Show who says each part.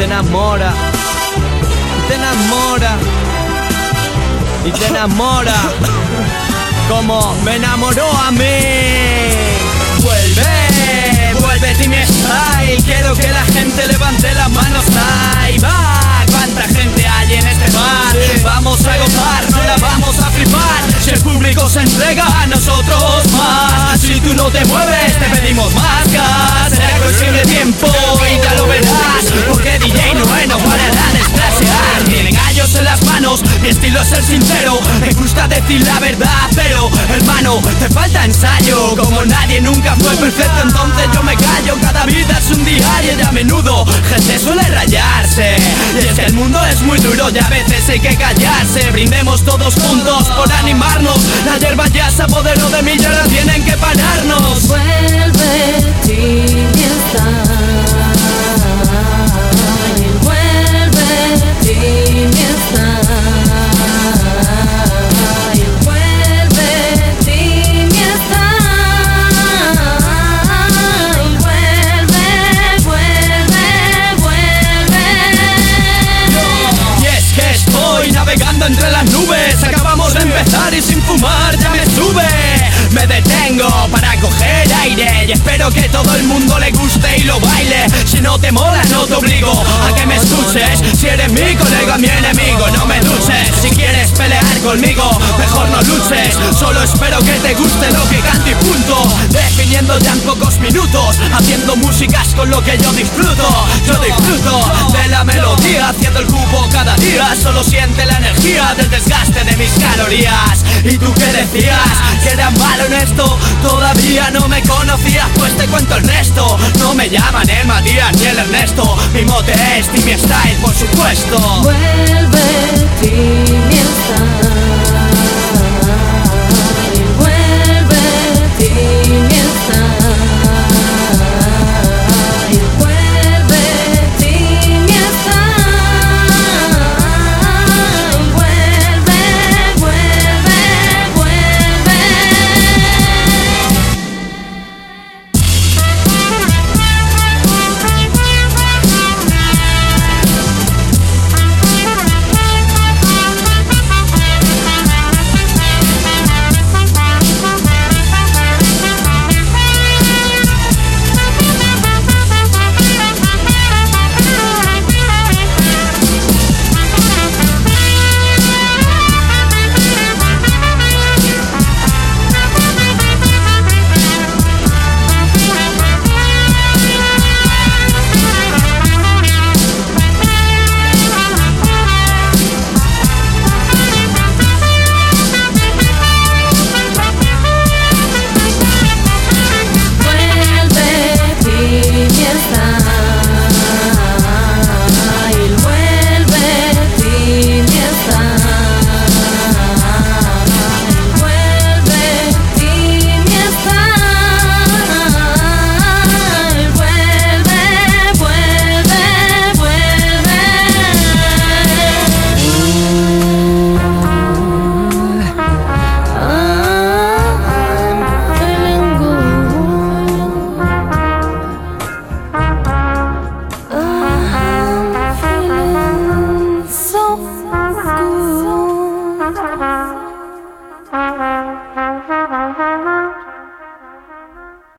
Speaker 1: enamora, te enamora y te enamora como me enamoró a mí. Vuelve, vuelve Team Style. Quiero que la gente levante las manos. Ahí va, cuánta gente hay en este bar. Vamos a gozar, no la vamos a flipar. Si el público se entrega a nosotros más. Si tú no te mueves, te pedimos más gas. Será cuestión de tiempo y ya lo verás, porque DJ no parará de esclasear. Tiene gallos en las manos, mi estilo es el sincero. Me gusta decir la verdad, pero hermano, te falta ensayo. Como nadie nunca fue perfecto, entonces yo me callo. Cada vida es un diario y a menudo gente suele rayarse. Y es que el mundo es muy duro y a veces hay que callarse. Brindemos todos juntos por animarnos. La hierba ya se apoderó de mí y ahora tienen que pararnos.
Speaker 2: Vuelve, Team Style. Vuelve, Team Style. Vuelve, Team Style. Vuelve, vuelve, vuelve.
Speaker 1: Y es que estoy navegando entre las nubes. Acabamos de empezar y sin fumar ya me sube. Me detengo para coger aire y espero que todo el mundo le guste y lo baile. Si no te mola no te obligo a que me escuches. Si eres mi colega, mi enemigo, no me duches. Si quieres pelear conmigo, mejor no luches. Solo espero que te guste lo que canto y punto. Definiendo ya en pocos minutos, haciendo músicas con lo que yo disfruto. Yo disfruto de la melodía, haciendo el cubo cada día. Solo siente la energía del desgaste de mis calorías. ¿Y tú qué decías? ¿Que era malo en esto? Todavía no me conocías, pues te cuento el resto. No me llaman el Matías ni el Ernesto. Mi mote es Team Style, por supuesto.